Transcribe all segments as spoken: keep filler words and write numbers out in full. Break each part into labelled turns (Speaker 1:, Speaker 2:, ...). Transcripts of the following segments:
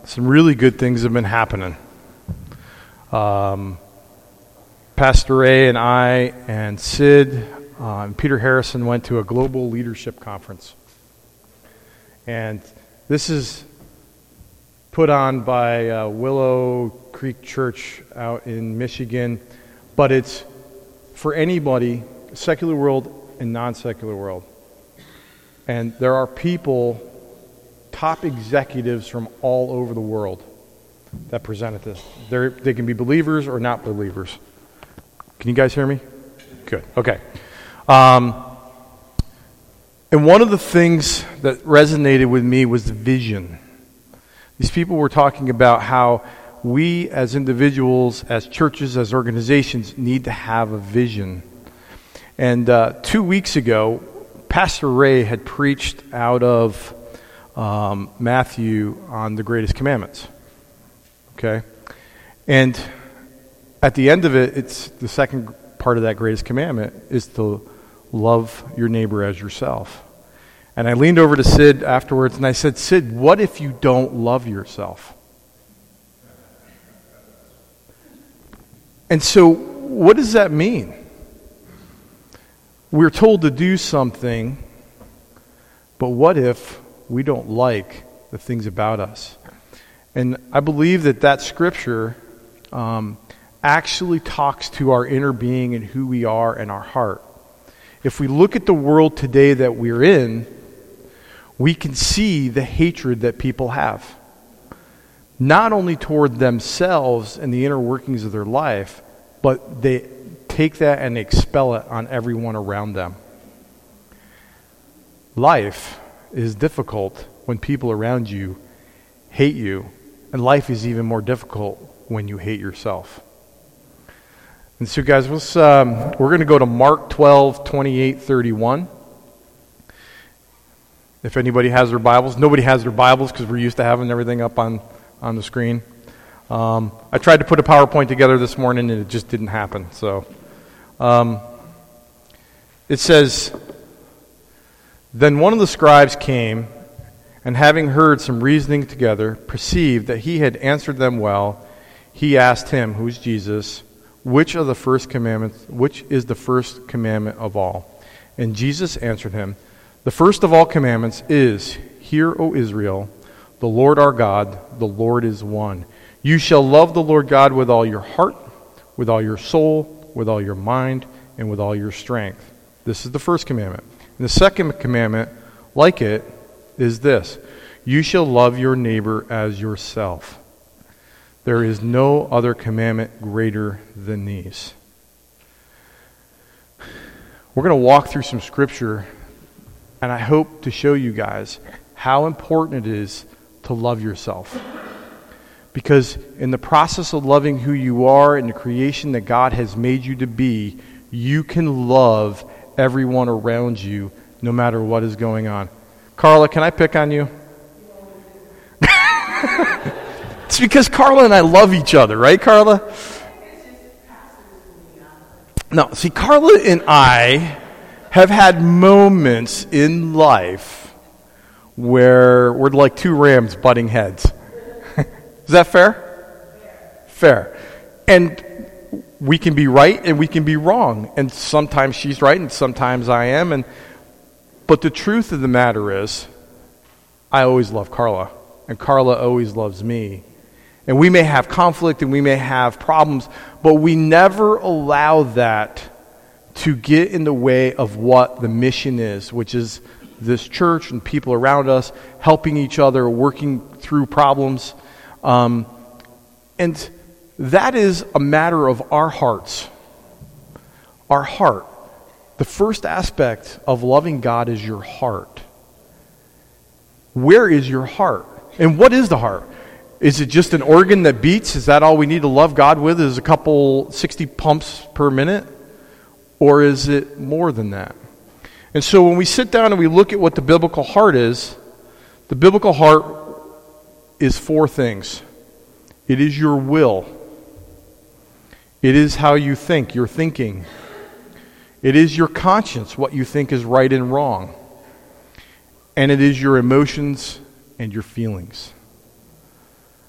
Speaker 1: some really good things have been happening. Um, Pastor Ray and I and Sid uh, and Peter Harrison went to a global leadership conference. And this is put on by uh, Willow Creek Church out in Michigan, but it's for anybody, secular world and non-secular world. And there are people, top executives from all over the world that present at this. They're, they can be believers or not believers. Can you guys hear me? Good. Okay. Um, and one of the things that resonated with me was the vision. These people were talking about how we as individuals, as churches, as organizations, need to have a vision. And uh, two weeks ago, Pastor Ray had preached out of um, Matthew on the greatest commandments. Okay? And at the end of it, it's the second part of that greatest commandment is to love your neighbor as yourself. And I leaned over to Sid afterwards and I said, Sid, what if you don't love yourself? And so, what does that mean? We're told to do something, but what if we don't like the things about us? And I believe that that scripture um, actually talks to our inner being and who we are and our heart. If we look at the world today that we're in, we can see the hatred that people have. Not only toward themselves and the inner workings of their life, but they take that and expel it on everyone around them. Life is difficult when people around you hate you, and life is even more difficult when you hate yourself. And so, guys, let's, um, we're going to go to Mark twelve, twenty-eight, thirty-one. If anybody has their Bibles. Nobody has their Bibles because we're used to having everything up on, on the screen. Um, I tried to put a PowerPoint together this morning and it just didn't happen. So, um, it says, Then one of the scribes came, and having heard some reasoning together, perceived that he had answered them well. He asked him, who's Jesus, which of the first commandments, which is the first commandment of all? And Jesus answered him, the first of all commandments is, Hear, O Israel, the Lord our God, the Lord is one. You shall love the Lord God with all your heart, with all your soul, with all your mind, and with all your strength. This is the first commandment. And the second commandment, like it, is this. You shall love your neighbor as yourself. There is no other commandment greater than these. We're going to walk through some scripture, and I hope to show you guys how important it is to love yourself. Because in the process of loving who you are and the creation that God has made you to be, you can love everyone around you no matter what is going on. Carla, can I pick on you? It's because Carla and I love each other, right, Carla? No, see, Carla and I have had moments in life where we're like two rams butting heads. Is that fair? Fair. And we can be right and we can be wrong. And sometimes she's right and sometimes I am. And but the truth of the matter is, I always love Carla. And Carla always loves me. And we may have conflict and we may have problems, but we never allow that to get in the way of what the mission is, which is this church and people around us, helping each other, working through problems. Um, and that is a matter of our hearts. Our heart. The first aspect of loving God is your heart. Where is your heart? And what is the heart? Is it just an organ that beats? Is that all we need to love God with? Is a couple sixty pumps per minute? Or is it more than that? And so when we sit down and we look at what the biblical heart is, the biblical heart is four things. It is your will. It is how you think, your thinking. It is your conscience, what you think is right and wrong. And it is your emotions and your feelings.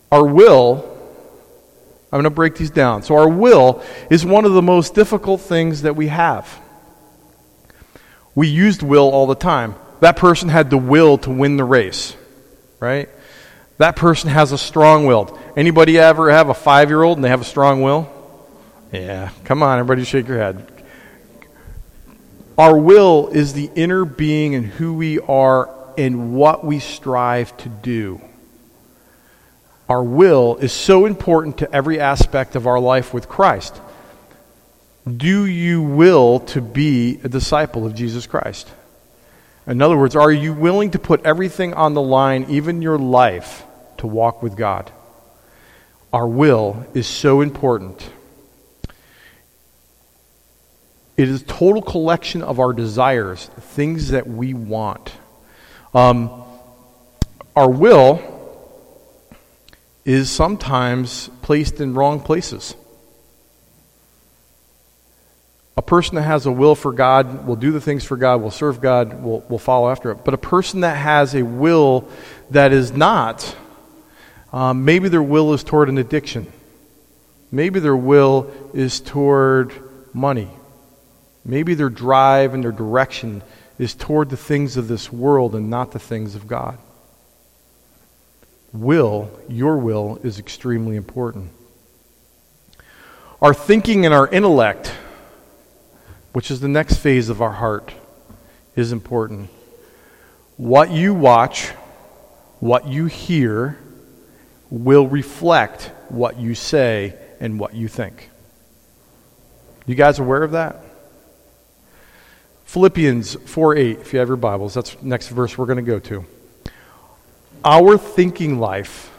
Speaker 1: Our will, I'm going to break these down. So our will is one of the most difficult things that we have. We used will all the time. That person had the will to win the race, right? That person has a strong will. Anybody ever have a five-year-old and they have a strong will? Yeah, come on, everybody shake your head. Our will is the inner being and who we are and what we strive to do. Our will is so important to every aspect of our life with Christ. Do you will to be a disciple of Jesus Christ? In other words, are you willing to put everything on the line, even your life, to walk with God? Our will is so important. It is a total collection of our desires, things that we want. Um, our will is sometimes placed in wrong places. A person that has a will for God will do the things for God, will serve God, will, will follow after it. But a person that has a will that is not, um, maybe their will is toward an addiction. Maybe their will is toward money. Maybe their drive and their direction is toward the things of this world and not the things of God. Will, your will, is extremely important. Our thinking and our intellect, which is the next phase of our heart, is important. What you watch, what you hear, will reflect what you say and what you think. You guys aware of that? Philippians four eight, if you have your Bibles, that's the next verse we're going to go to. Our thinking life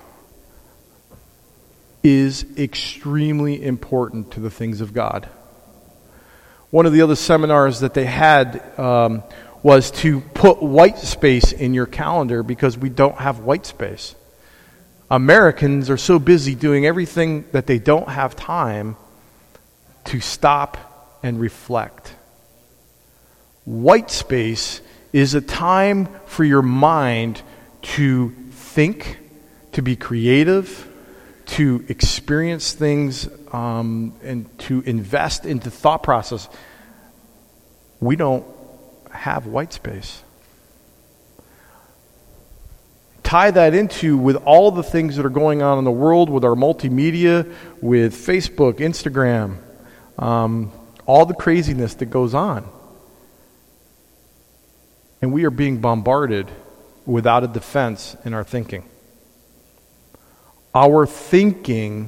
Speaker 1: is extremely important to the things of God. One of the other seminars that they had um, was to put white space in your calendar because we don't have white space. Americans are so busy doing everything that they don't have time to stop and reflect. White space is a time for your mind to think, to be creative, to experience things, um, and to invest into thought process. We don't have white space. Tie that into with all the things that are going on in the world, with our multimedia, with Facebook, Instagram, um, all the craziness that goes on. And we are being bombarded without a defense in our thinking. Our thinking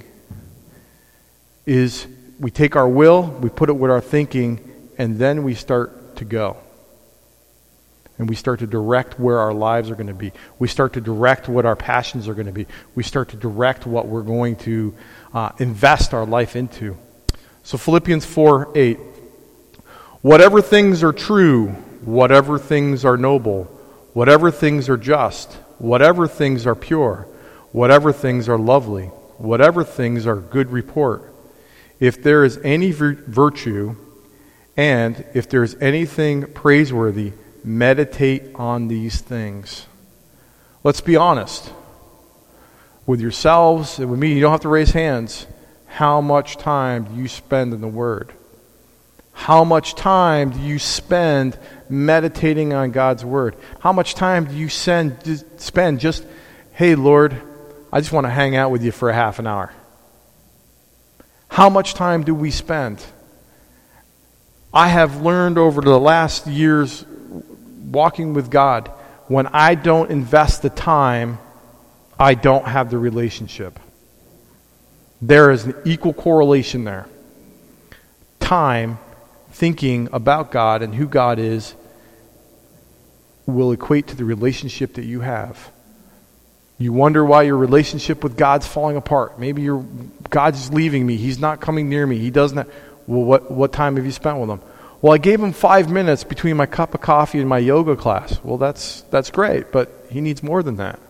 Speaker 1: is, we take our will, we put it with our thinking, and then we start to go. And we start to direct where our lives are going to be. We start to direct what our passions are going to be. We start to direct what we're going to uh, invest our life into. So Philippians four eight. Whatever things are true, whatever things are noble, whatever things are just, whatever things are pure, whatever things are lovely, whatever things are good report, if there is any vir- virtue, and if there is anything praiseworthy, meditate on these things. Let's be honest with yourselves and with me. You don't have to raise hands. How much time do you spend in the Word? How much time do you spend meditating on God's Word? How much time do you send, spend just, hey, Lord, I just want to hang out with you for a half an hour? How much time do we spend? I have learned over the last years walking with God, when I don't invest the time, I don't have the relationship. There is an equal correlation there. Time, thinking about God and who God is, will equate to the relationship that you have. You wonder why your relationship with God's falling apart. Maybe you're, God's leaving me. He's not coming near me. He doesn't have, well, what, what time have you spent with him? Well, I gave him five minutes between my cup of coffee and my yoga class. Well, that's that's great, but he needs more than that.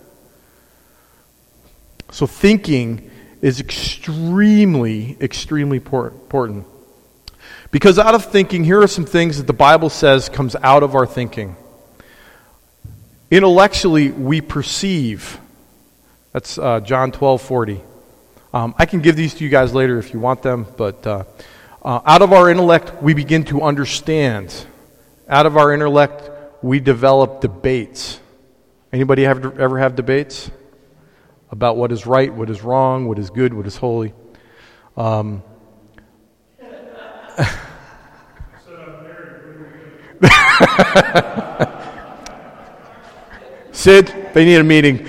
Speaker 1: So thinking is extremely, extremely important. Because out of thinking, here are some things that the Bible says comes out of our thinking. Intellectually, we perceive That's uh, John twelve forty. Um, I can give these to you guys later if you want them, but uh, uh, out of our intellect, we begin to understand. Out of our intellect, we develop debates. Anybody have, ever have debates about what is right, what is wrong, what is good, what is holy? Um, Sid, they need a meeting.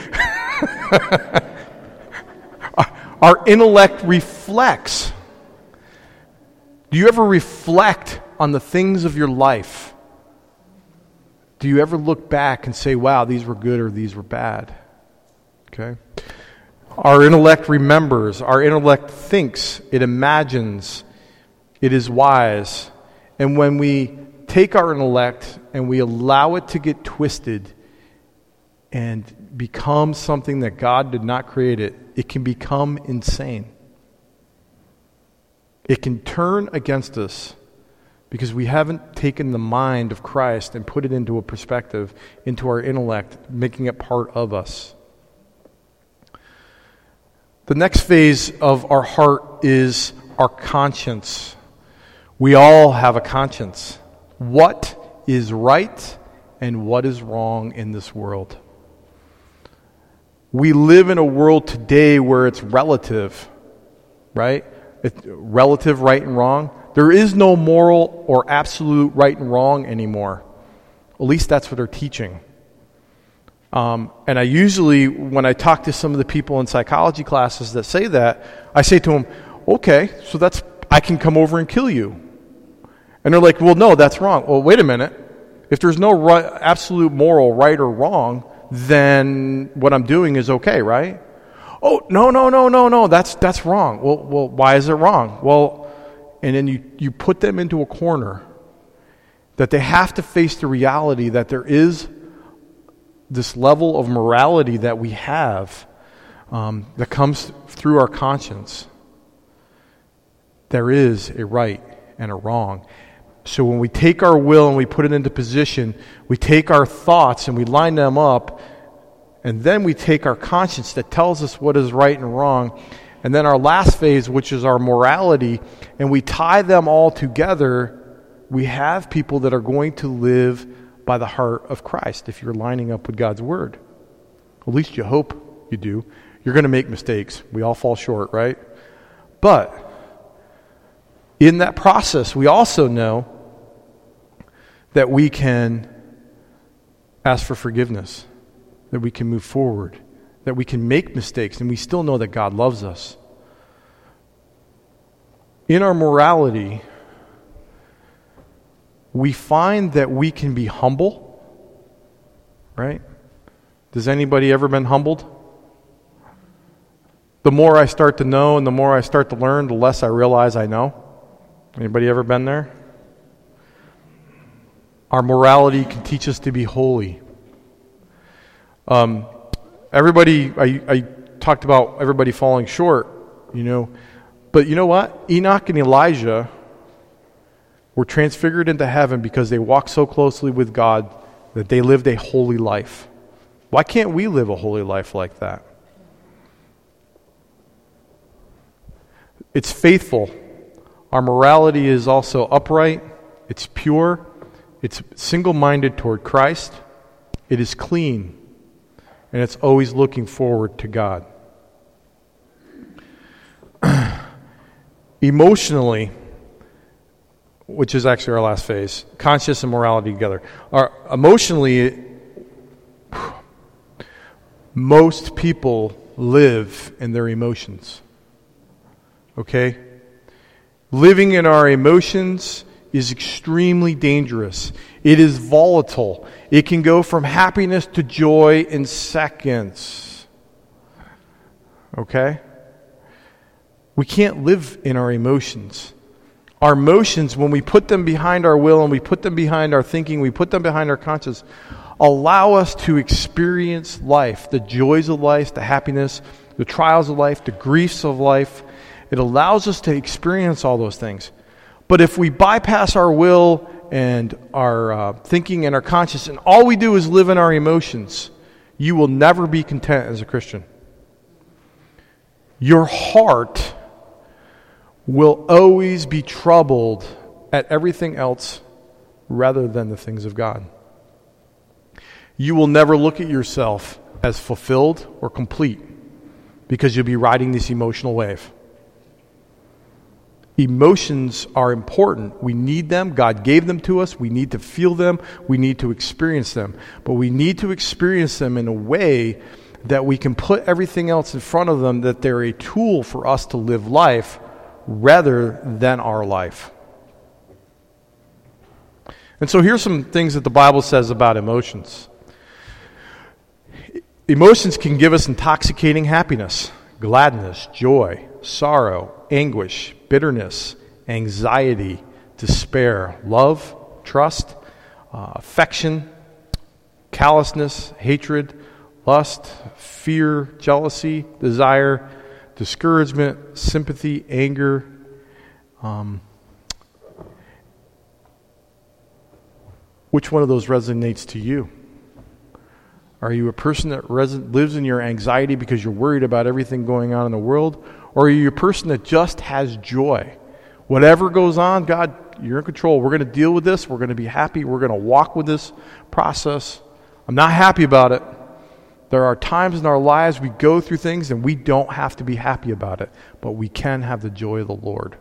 Speaker 1: Our intellect reflects. Do you ever reflect on the things of your life? Do you ever look back and say, wow, these were good or these were bad? Okay. Our intellect remembers. Our intellect thinks. It imagines. It is wise. And when we take our intellect and we allow it to get twisted and become something that God did not create it, it can become insane. It can turn against us because we haven't taken the mind of Christ and put it into a perspective, into our intellect, making it part of us. The next phase of our heart is our conscience. We all have a conscience. What is right and what is wrong in this world? We live in a world today where it's relative, right? It's relative right and wrong. There is no moral or absolute right and wrong anymore. At least that's what they're teaching. Um, and I usually, when I talk to some of the people in psychology classes that say that, I say to them, okay, so that's, I can come over and kill you. And they're like, well, no, that's wrong. Well, wait a minute. If there's no right, absolute moral right or wrong, then what I'm doing is okay, right? Oh, no, no, no, no, no, that's that's wrong. Well, well, why is it wrong? Well, and then you, you put them into a corner that they have to face the reality that there is this level of morality that we have um, that comes through our conscience. There is a right and a wrong. So when we take our will and we put it into position, we take our thoughts and we line them up, and then we take our conscience that tells us what is right and wrong, and then our last phase, which is our morality, and we tie them all together, we have people that are going to live by the heart of Christ if you're lining up with God's Word. At least you hope you do. You're going to make mistakes. We all fall short, right? But in that process, we also know that we can ask for forgiveness, that we can move forward, that we can make mistakes, and we still know that God loves us. In our morality, we find that we can be humble, right? Does anybody ever been humbled? The more I start to know and the more I start to learn, the less I realize I know. Anybody ever been there? Our morality can teach us to be holy. Um, everybody, I, I talked about everybody falling short, you know. But you know what? Enoch and Elijah were transfigured into heaven because they walked so closely with God that they lived a holy life. Why can't we live a holy life like that? It's faithful. Our morality is also upright. It's pure. It's single-minded toward Christ. It is clean. And it's always looking forward to God. Emotionally, which is actually our last phase, conscience and morality together. Our, emotionally, most people live in their emotions. Okay? Living in our emotions is extremely dangerous. It is volatile. It can go from happiness to joy in seconds. Okay? We can't live in our emotions. Our emotions, when we put them behind our will and we put them behind our thinking, we put them behind our conscience, allow us to experience life, the joys of life, the happiness, the trials of life, the griefs of life. It allows us to experience all those things. But if we bypass our will and our uh, thinking and our conscience, and all we do is live in our emotions, you will never be content as a Christian. Your heart will always be troubled at everything else rather than the things of God. You will never look at yourself as fulfilled or complete because you'll be riding this emotional wave. Emotions are important. We need them. God gave them to us. We need to feel them. We need to experience them. But we need to experience them in a way that we can put everything else in front of them, that they're a tool for us to live life rather than our life. And so here's some things that the Bible says about emotions. Emotions can give us intoxicating happiness, gladness, joy, sorrow, anguish, bitterness, anxiety, despair, love, trust, uh, affection, callousness, hatred, lust, fear, jealousy, desire, discouragement, sympathy, anger. Um, which one of those resonates to you? Are you a person that res- lives in your anxiety because you're worried about everything going on in the world? Or are you a person that just has joy? Whatever goes on, God, you're in control. We're going to deal with this. We're going to be happy. We're going to walk with this process. I'm not happy about it. There are times in our lives we go through things and we don't have to be happy about it, but we can have the joy of the Lord.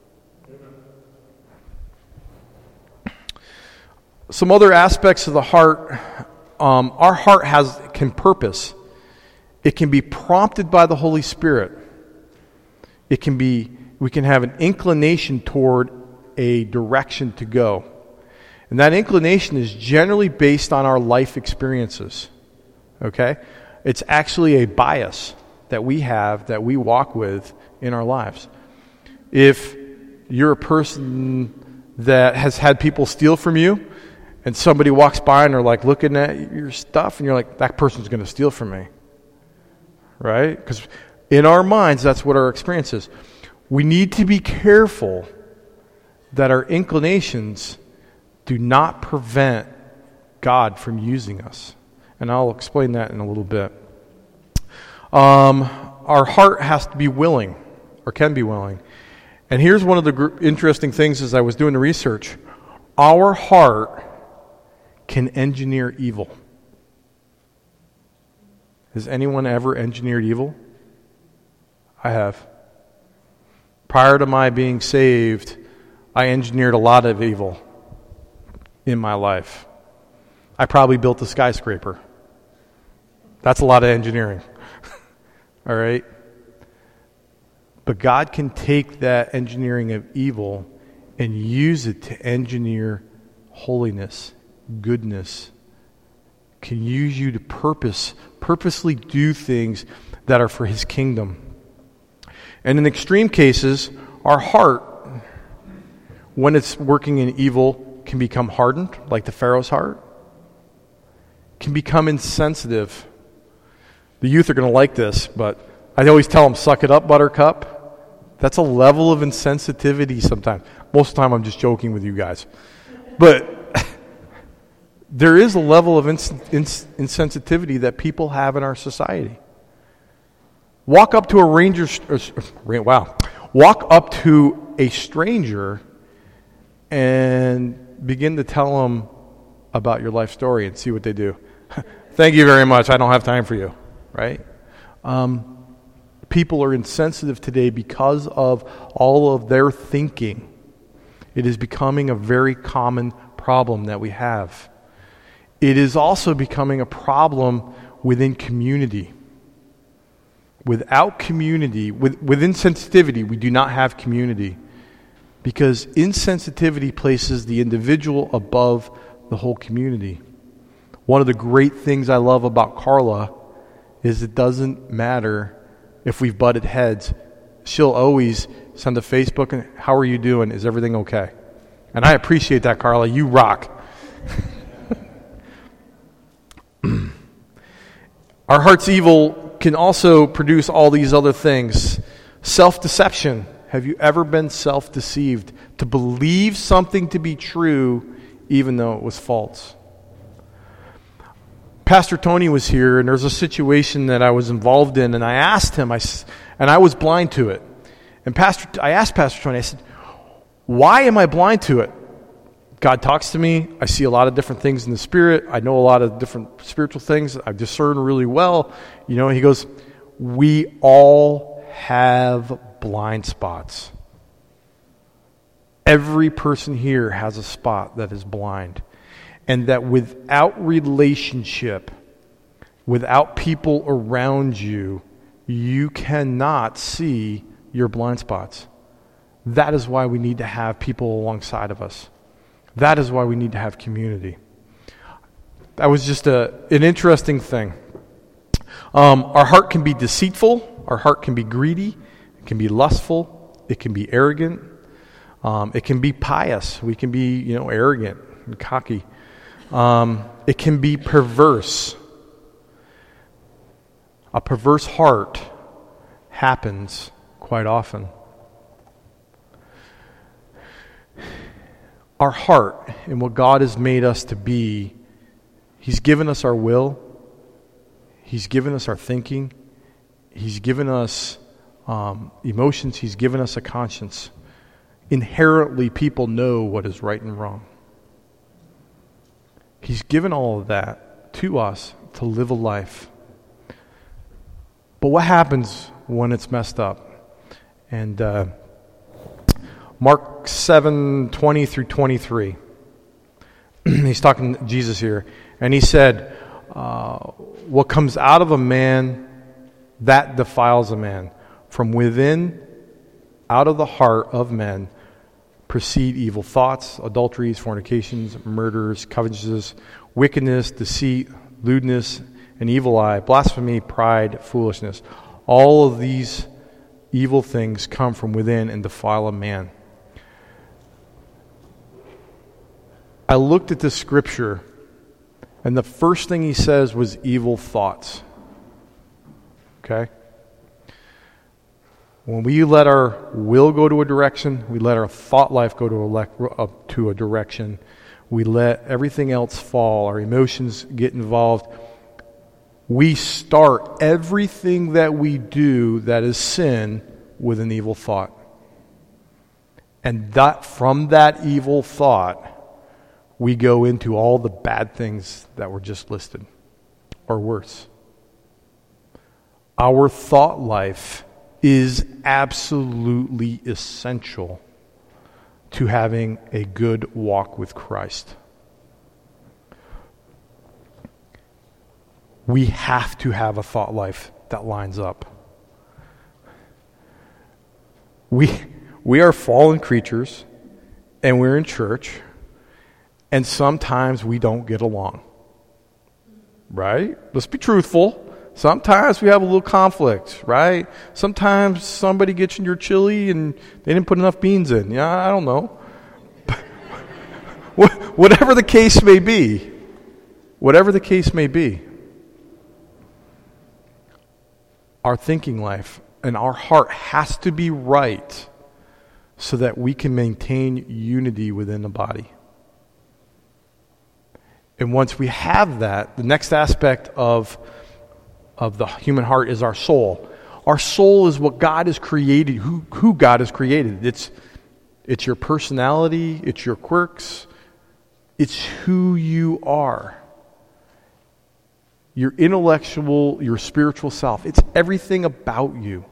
Speaker 1: Some other aspects of the heart. Um, our heart has can purpose. It can be prompted by the Holy Spirit. It can be, we can have an inclination toward a direction to go. And that inclination is generally based on our life experiences. Okay? It's actually a bias that we have, that we walk with in our lives. If you're a person that has had people steal from you, and somebody walks by and they're like looking at your stuff, and you're like, that person's going to steal from me. Right? Because in our minds, that's what our experience is. We need to be careful that our inclinations do not prevent God from using us. And I'll explain that in a little bit. Um, our heart has to be willing, or can be willing. And here's one of the gr- interesting things as I was doing the research. Our heart can engineer evil. Has anyone ever engineered evil? I have. Prior to my being saved, I engineered a lot of evil in my life. I probably built a skyscraper. That's a lot of engineering. All right? But God can take that engineering of evil and use it to engineer holiness, goodness. Can use you to purpose, purposely do things that are for His kingdom. And in extreme cases, our heart, when it's working in evil, can become hardened, like the Pharaoh's heart, can become insensitive. The youth are going to like this, but I always tell them, suck it up, buttercup. That's a level of insensitivity sometimes. Most of the time I'm just joking with you guys. But there is a level of ins- ins- insensitivity that people have in our society. Walk up to a ranger, uh, wow, walk up to a stranger and begin to tell them about your life story and see what they do. Thank you very much. I don't have time for you, right? Um, people are insensitive today because of all of their thinking. It is becoming a very common problem that we have. It is also becoming a problem within community. Without community, with, with insensitivity, we do not have community. Because insensitivity places the individual above the whole community. One of the great things I love about Carla is it doesn't matter if we've butted heads. She'll always send a Facebook, and how are you doing? Is everything okay? And I appreciate that, Carla. You rock. Our heart's evil can also produce all these other things. Self-deception. Have you ever been self-deceived? To believe something to be true even though it was false. Pastor Tony was here, and there's a situation that I was involved in, and I asked him, I, and I was blind to it. And Pastor, I asked Pastor Tony, I said, why am I blind to it? God talks to me. I see a lot of different things in the Spirit. I know a lot of different spiritual things. I discern really well. You know, he goes, we all have blind spots. Every person here has a spot that is blind. And that without relationship, without people around you, you cannot see your blind spots. That is why we need to have people alongside of us. That is why we need to have community. That was just a, an interesting thing. Um, our heart can be deceitful. Our heart can be greedy. It can be lustful. It can be arrogant. Um, it can be pious. We can be, you know, arrogant and cocky. Um, it can be perverse. A perverse heart happens quite often. Our heart and what God has made us to be, He's given us our will. He's given us our thinking. He's given us um, emotions. He's given us a conscience. Inherently, people know what is right and wrong. He's given all of that to us to live a life. But what happens when it's messed up? And uh, Mark seven twenty through twenty-three. He's talking to Jesus here. And he said, uh, what comes out of a man, that defiles a man. From within, out of the heart of men, proceed evil thoughts, adulteries, fornications, murders, covetousness, wickedness, deceit, lewdness, an evil eye, blasphemy, pride, foolishness. All of these evil things come from within and defile a man. I looked at this scripture, and the first thing he says was evil thoughts. Okay? When we let our will go to a direction, we let our thought life go to a, uh, to a direction, we let everything else fall, our emotions get involved, we start everything that we do that is sin with an evil thought. And that from that evil thought, we go into all the bad things that were just listed, or worse. Our thought life is absolutely essential to having a good walk with Christ. We have to have a thought life that lines up. We we are fallen creatures, and we're in church, and sometimes we don't get along. Right? Let's be truthful. Sometimes we have a little conflict, right? Sometimes somebody gets in your chili and they didn't put enough beans in. Yeah, I don't know. Whatever the case may be, whatever the case may be, our thinking life and our heart has to be right so that we can maintain unity within the body. And once we have that, the next aspect of of the human heart is our soul. Our soul is what God has created, who, who God has created. It's, it's your personality, it's your quirks, it's who you are. Your intellectual, your spiritual self. It's everything about you.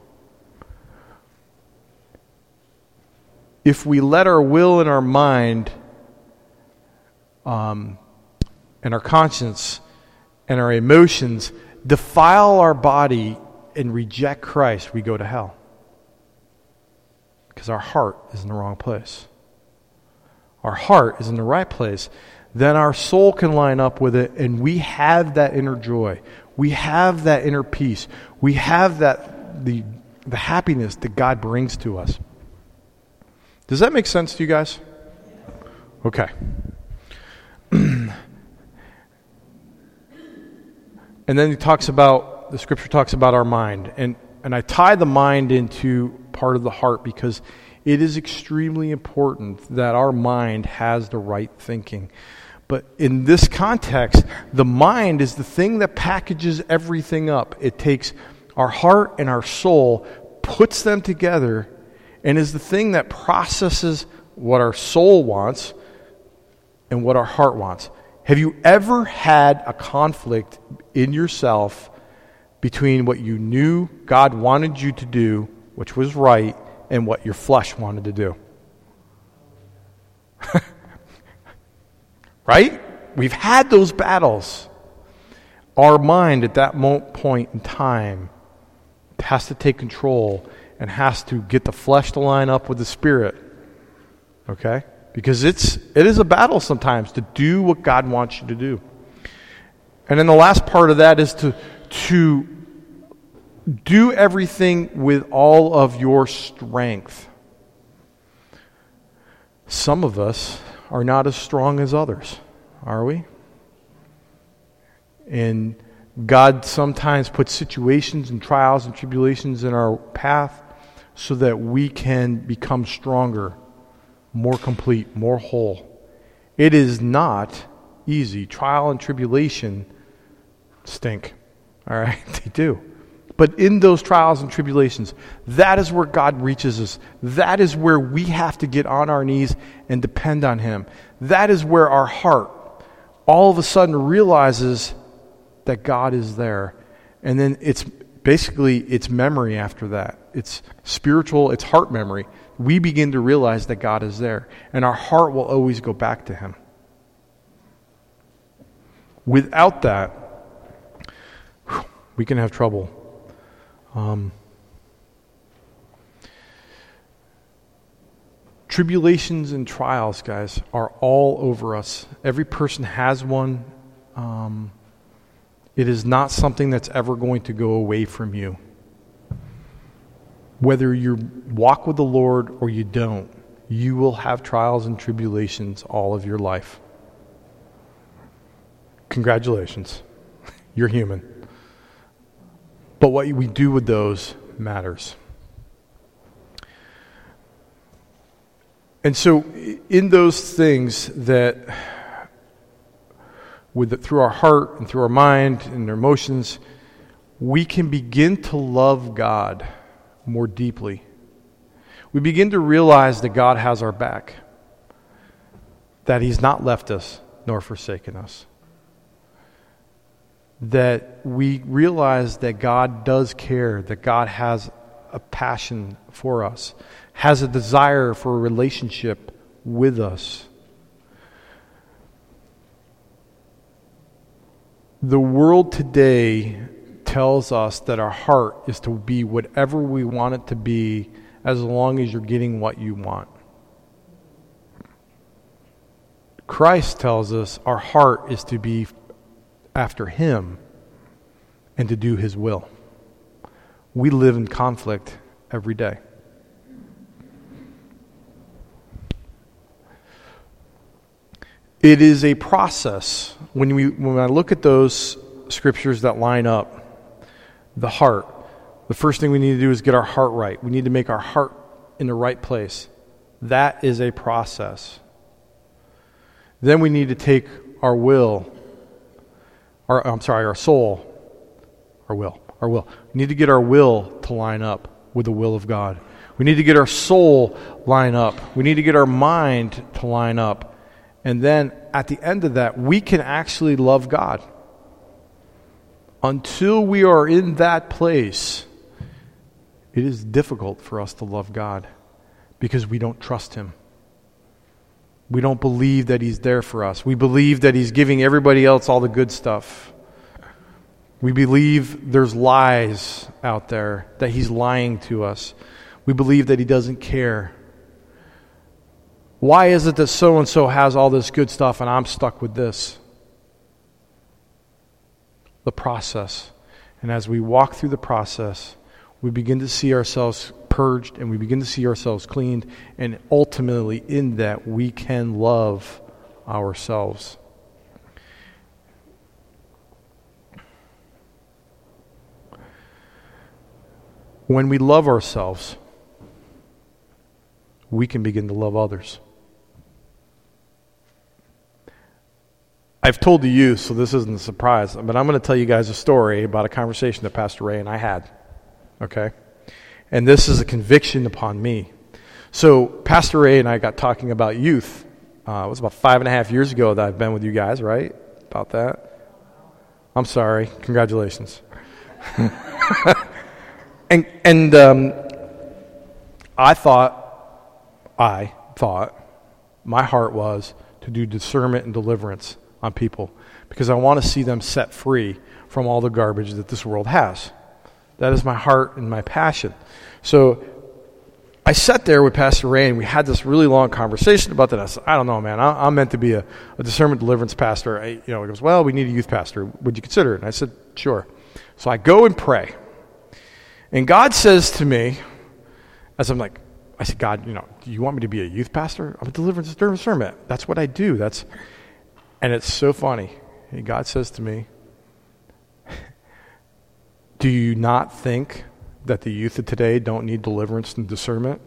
Speaker 1: If we let our will and our mind um, and our conscience and our emotions defile our body and reject Christ, we go to hell. Because our heart is in the wrong place. Our heart is in the right place. Then our soul can line up with it, and we have that inner joy. We have that inner peace. We have that the the happiness that God brings to us. Does that make sense to you guys? Okay. And then he talks about, the scripture talks about our mind. And, and I tie the mind into part of the heart because it is extremely important that our mind has the right thinking. But in this context, the mind is the thing that packages everything up. It takes our heart and our soul, puts them together, and is the thing that processes what our soul wants and what our heart wants. Have you ever had a conflict in yourself between what you knew God wanted you to do, which was right, and what your flesh wanted to do? Right? We've had those battles. Our mind at that mo- point in time has to take control and has to get the flesh to line up with the spirit. Okay? Because it's it is a battle sometimes to do what God wants you to do. And then the last part of that is to to do everything with all of your strength. Some of us are not as strong as others, are we? And God sometimes puts situations and trials and tribulations in our path so that we can become stronger, more complete, more whole. It is not easy. Trial and tribulation stink. All right? They do. But in those trials and tribulations, that is where God reaches us. That is where we have to get on our knees and depend on Him. That is where our heart all of a sudden realizes that God is there. And then it's basically it's memory after that. It's spiritual, it's heart memory. We begin to realize that God is there. And our heart will always go back to Him. Without that, we can have trouble. Um, tribulations and trials, guys, are all over us. Every person has one. Um, it is not something that's ever going to go away from you. Whether you walk with the Lord or you don't, you will have trials and tribulations all of your life. Congratulations. You're human. But what we do with those matters. And so in those things that, with the, through our heart and through our mind and our emotions, we can begin to love God more deeply. We begin to realize that God has our back, that He's not left us nor forsaken us. That we realize that God does care, that God has a passion for us, has a desire for a relationship with us. The world today tells us that our heart is to be whatever we want it to be as long as you're getting what you want. Christ tells us our heart is to be after Him and to do His will. We live in conflict every day. It is a process. When we when I look at those scriptures that line up, the heart, the first thing we need to do is get our heart right. We need to make our heart in the right place. That is a process. Then we need to take our will Our, I'm sorry, our soul, our will, our will. We need to get our will to line up with the will of God. We need to get our soul line up. We need to get our mind to line up. And then at the end of that, we can actually love God. Until we are in that place, it is difficult for us to love God because we don't trust Him. We don't believe that He's there for us. We believe that He's giving everybody else all the good stuff. We believe there's lies out there, that He's lying to us. We believe that He doesn't care. Why is it that so-and-so has all this good stuff and I'm stuck with this? The process. And as we walk through the process, we begin to see ourselves purged and we begin to see ourselves cleaned, and ultimately in that we can love ourselves. When we love ourselves, we can begin to love others. I've told the youth, so this isn't a surprise, but I'm going to tell you guys a story about a conversation that Pastor Ray and I had, okay? And this is a conviction upon me. So Pastor Ray and I got talking about youth. Uh, it was about five and a half years ago that I've been with you guys, right? About that? I'm sorry. Congratulations. and and um, I thought, I thought, my heart was to do discernment and deliverance on people because I want to see them set free from all the garbage that this world has. That is my heart and my passion. So I sat there with Pastor Ray and we had this really long conversation about that. I said, I don't know, man. I, I'm meant to be a, a discernment deliverance pastor. I, you know, he goes, well, we need a youth pastor. Would you consider it? And I said, sure. So I go and pray. And God says to me, as I'm like, I said, God, you know, do you want me to be a youth pastor? I'm a deliverance discernment. That's what I do. That's And it's so funny. God says to me, do you not think that the youth of today don't need deliverance and discernment?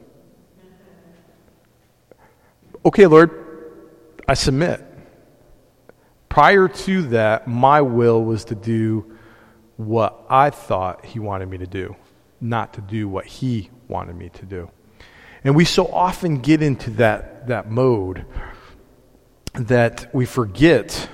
Speaker 1: Okay, Lord, I submit. Prior to that, my will was to do what I thought he wanted me to do, not to do what he wanted me to do. And we so often get into that, that mode that we forget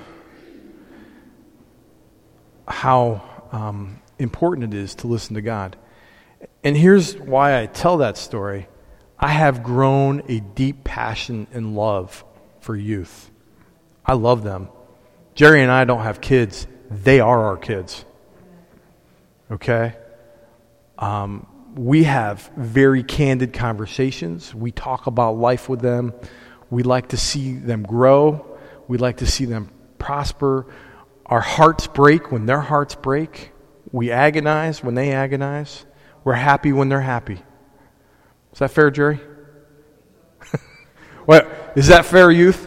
Speaker 1: how um, important it is to listen to God. And here's why I tell that story. I have grown a deep passion and love for youth. I love them. Jerry and I don't have kids. They are our kids. Okay? Um, we have very candid conversations. We talk about life with them. We like to see them grow. We like to see them prosper. Our hearts break when their hearts break. We agonize when they agonize. We're happy when they're happy. Is that fair, Jerry? What? Is that fair, youth?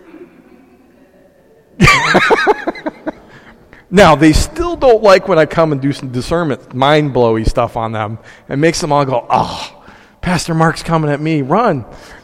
Speaker 1: Now, they still don't like when I come and do some discernment, mind-blowy stuff on them. It makes them all go, oh, Pastor Mark's coming at me. Run.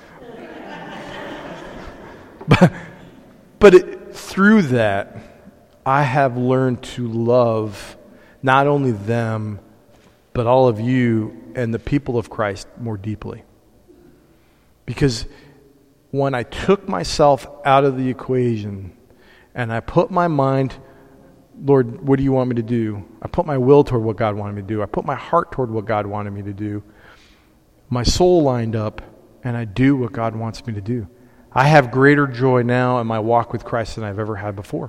Speaker 1: But, but it, through that, I have learned to love not only them, but all of you and the people of Christ more deeply. Because when I took myself out of the equation and I put my mind, Lord, what do you want me to do? I put my will toward what God wanted me to do. I put my heart toward what God wanted me to do. My soul lined up, and I do what God wants me to do. I have greater joy now in my walk with Christ than I've ever had before.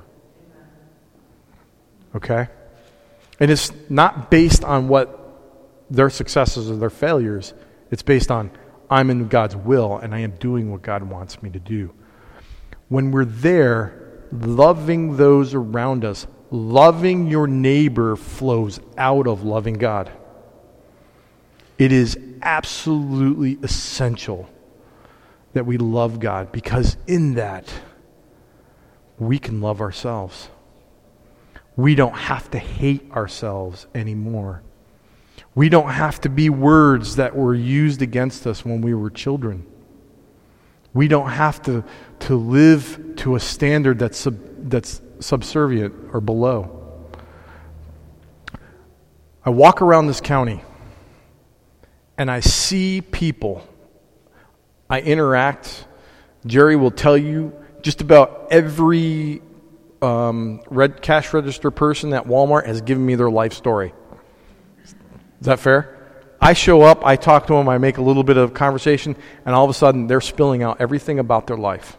Speaker 1: Okay? And it's not based on what their successes or their failures. It's based on I'm in God's will and I am doing what God wants me to do. When we're there, loving those around us, loving your neighbor flows out of loving God. It is absolutely essential that we love God, because in that, we can love ourselves. We don't have to hate ourselves anymore. We don't have to be words that were used against us when we were children. We don't have to, to live to a standard that's sub, that's subservient or below. I walk around this county and I see people. I interact. Jerry will tell you just about every um, red cash register person at Walmart has given me their life story. Is that fair? I show up, I talk to them, I make a little bit of conversation, and all of a sudden they're spilling out everything about their life.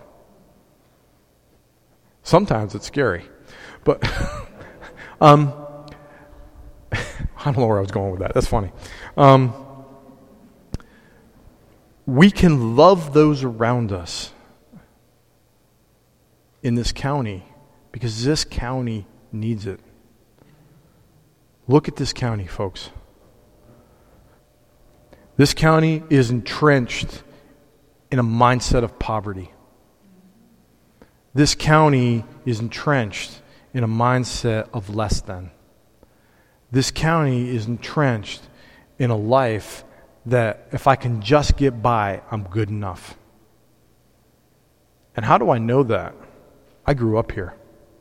Speaker 1: Sometimes it's scary. But um, I don't know where I was going with that. That's funny. Um, we can love those around us in this county because this county needs it. Look at this county, folks. This county is entrenched in a mindset of poverty. This county is entrenched in a mindset of less than. This county is entrenched in a life that if I can just get by, I'm good enough. And how do I know that? I grew up here.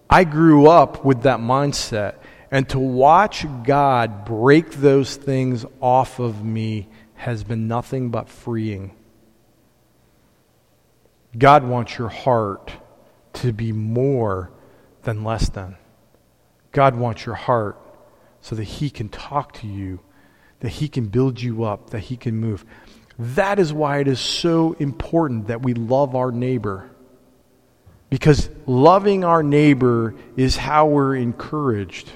Speaker 1: I grew up with that mindset, and to watch God break those things off of me has been nothing but freeing. God wants your heart to be more than less than. God wants your heart so that He can talk to you, that He can build you up, that He can move. That is why it is so important that we love our neighbor. Because loving our neighbor is how we're encouraged.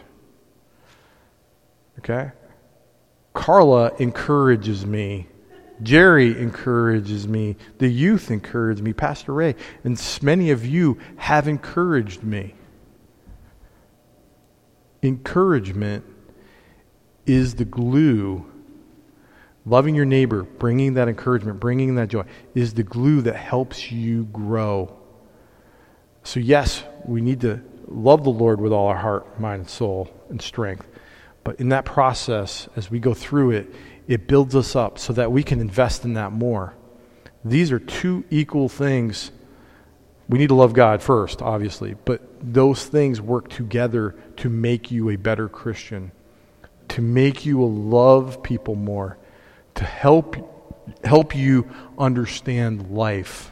Speaker 1: Okay? Carla encourages me. Jerry encourages me. The youth encourage me. Pastor Ray. And many of you have encouraged me. Encouragement is the glue. Loving your neighbor, bringing that encouragement, bringing that joy, is the glue that helps you grow. So yes, we need to love the Lord with all our heart, mind, and soul, and strength. But in that process, as we go through it, it builds us up so that we can invest in that more. These are two equal things. We need to love God first, obviously, but those things work together to make you a better Christian, to make you love people more, to help help you understand life.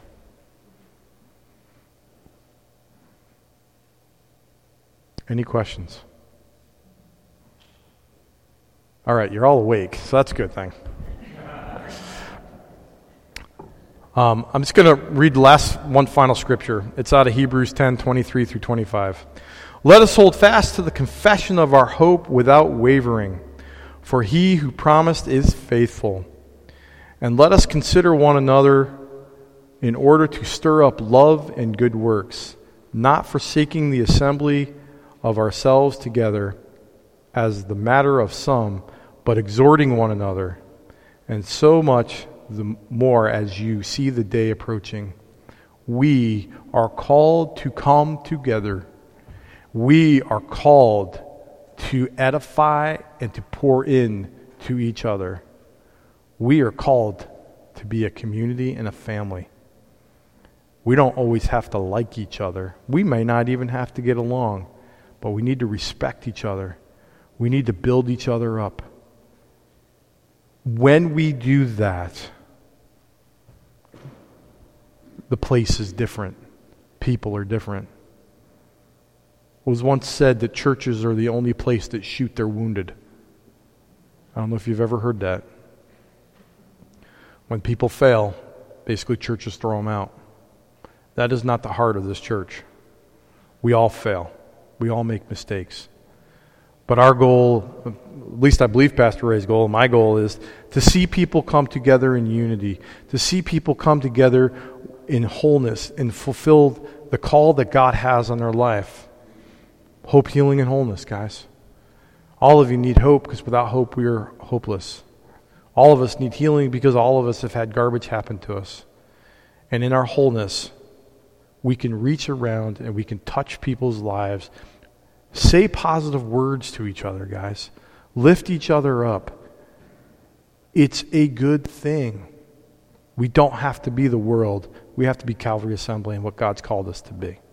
Speaker 1: Any questions? All right, you're all awake, so that's a good thing. Um, I'm just going to read the last one final scripture. It's out of Hebrews ten, twenty-three through twenty-five. Let us hold fast to the confession of our hope without wavering, for He who promised is faithful. And let us consider one another in order to stir up love and good works, not forsaking the assembly of ourselves together as the matter of some, but exhorting one another, and so much the more as you see the day approaching. We are called to come together. We are called to edify and to pour in to each other. We are called to be a community and a family. We don't always have to like each other. We may not even have to get along, but we need to respect each other. We need to build each other up. When we do that, the place is different. People are different. It was once said that churches are the only place that shoot their wounded. I don't know if you've ever heard that. When people fail, basically churches throw them out. That is not the heart of this church. We all fail. We all make mistakes. But our goal, at least I believe Pastor Ray's goal, my goal is to see people come together in unity, to see people come together in wholeness and fulfill the call that God has on their life. Hope, healing, and wholeness, guys. All of you need hope because without hope we are hopeless. All of us need healing because all of us have had garbage happen to us. And in our wholeness, we can reach around and we can touch people's lives. Say positive words to each other, guys. Lift each other up. It's a good thing. We don't have to be the world. We have to be Calvary Assembly and what God's called us to be.